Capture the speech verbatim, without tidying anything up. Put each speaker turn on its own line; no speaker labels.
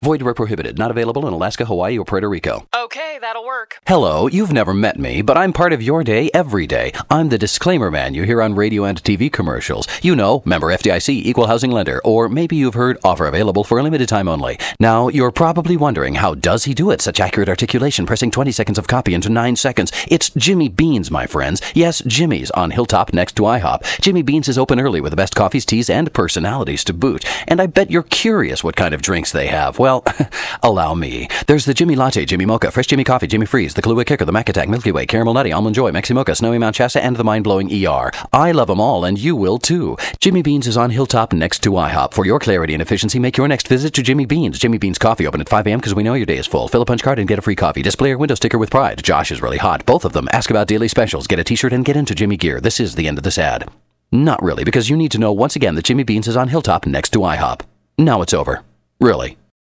Void where prohibited. Not available in Alaska, Hawaii, or Puerto Rico.
Okay, that'll work.
Hello, you've never met me, but I'm part of your day every day. I'm the disclaimer man you hear on radio and T V commercials. You know, member F D I C, equal housing lender, or maybe you've heard offer available for a limited time only. Now, you're probably wondering, how does he do it? Such accurate articulation, pressing twenty seconds of copy into nine seconds. It's Jimmy Beans, my friends. Yes, Jimmy's on Hilltop next to IHOP. Jimmy Beans is open early with the best coffees, teas, and personalities to boot. And I bet you're curious what kind of drinks they have. Well, allow me. There's the Jimmy Latte, Jimmy Mocha, Fresh Jimmy Coffee, Jimmy Freeze, the Kahlua Kicker, the Mac Attack, Milky Way, Caramel Nutty, Almond Joy, Mexi Mocha, Snowy Mount Shasta, and the mind-blowing E R. I love them all, and you will too. Jimmy Beans is on Hilltop next to IHOP. For your clarity and efficiency, make your next visit to Jimmy Beans. Jimmy Beans Coffee open at five a.m. because we know your day is full. Fill a punch card and get a free coffee. Display your window sticker with pride. Josh is really hot. Both of them. Ask about daily specials. Get a t-shirt and get into Jimmy gear. This is the end of this ad. Not really, because you need to know once again that Jimmy Beans is on Hilltop next to IHOP. Now it's over. Really.